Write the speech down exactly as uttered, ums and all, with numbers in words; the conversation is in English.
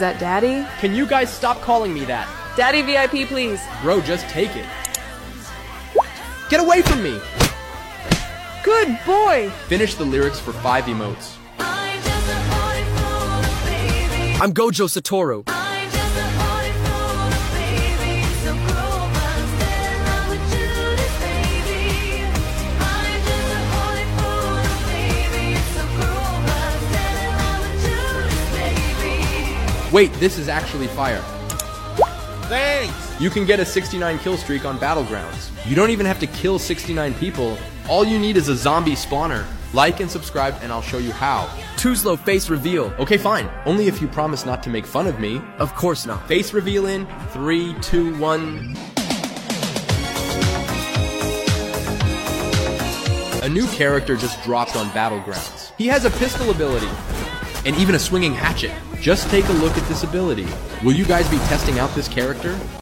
that Daddy? Can you guys stop calling me that? Daddy V I P, please. Bro, just take it. Get away from me! Good boy! Finish the lyrics for five emotes. I'm Gojo Satoru. Wait, this is actually fire. Thanks! You can get a sixty-nine kill streak on Battlegrounds. You don't even have to kill sixty-nine people. All you need is a zombie spawner. Like and subscribe and I'll show you how. Too slow face reveal. Okay, fine. Only if you promise not to make fun of me. Of course not. Face reveal in three, two, one. A new character just dropped on Battlegrounds. He has a pistol ability. And even a swinging hatchet. Just take a look at this ability. Will you guys be testing out this character?